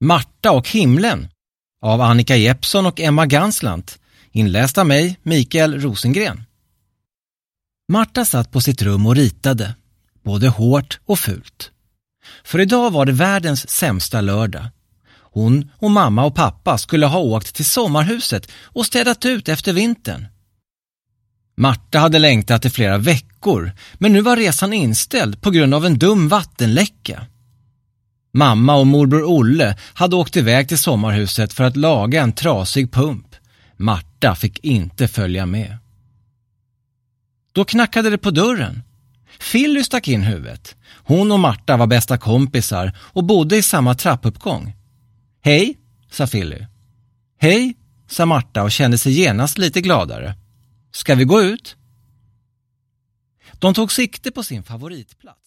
Marta och himlen av Annika Jeppsson och Emma Ganslant, inläst av mig, Mikael Rosengren. Marta satt på sitt rum och ritade, både hårt och fult. För idag var det världens sämsta lördag. Hon och mamma och pappa skulle ha åkt till sommarhuset och städat ut efter vintern. Marta hade längtat i flera veckor, men nu var resan inställd på grund av en dum vattenläcka. Mamma och morbror Olle hade åkt iväg till sommarhuset för att laga en trasig pump. Marta fick inte följa med. Då knackade det på dörren. Filly stack in huvudet. Hon och Marta var bästa kompisar och bodde i samma trappuppgång. Hej, sa Filly. Hej, sa Marta och kände sig genast lite gladare. Ska vi gå ut? De tog sikte på sin favoritplats.